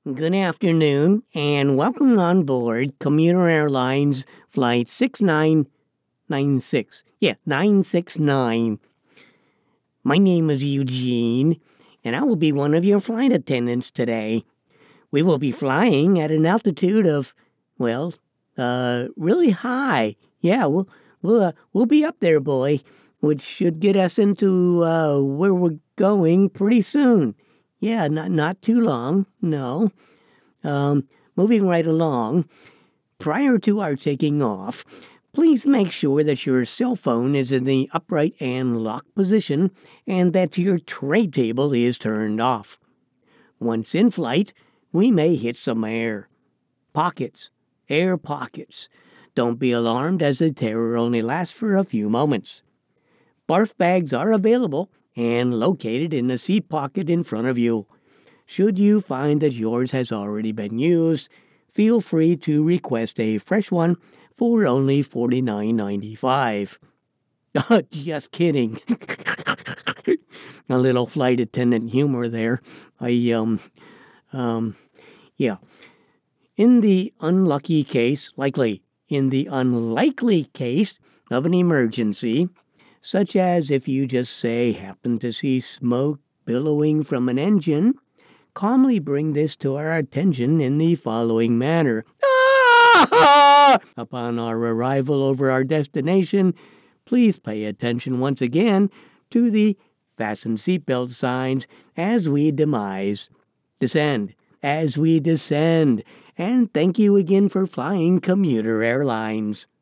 Good afternoon, and welcome on board Commuter Airlines Flight 6996. Yeah, 969. My name is Eugene, and I will be one of your flight attendants today. We will be flying at an altitude of, well, really high. Yeah, we'll be up there, boy, which should get us into where we're going pretty soon. Yeah, not too long. No. Um, Moving right along, prior to our taking off, please make sure that your cell phone is in the upright and lock position and that your tray table is turned off. Once in flight, we may hit some air pockets. Don't be alarmed as the terror only lasts for a few moments. Barf bags are available and located in the seat pocket in front of you. Should you find that yours has already been used, feel free to request a fresh one for only $49.95. Just kidding. A little flight attendant humor there. I, um, yeah. In the unlucky case, in the unlikely case of an emergency, such as if you just say happen to see smoke billowing from an engine, calmly bring this to our attention in the following manner. Upon our arrival over our destination, please pay attention once again to the fasten seatbelt signs as we descend, as we descend, and thank you again for flying Commuter Airlines.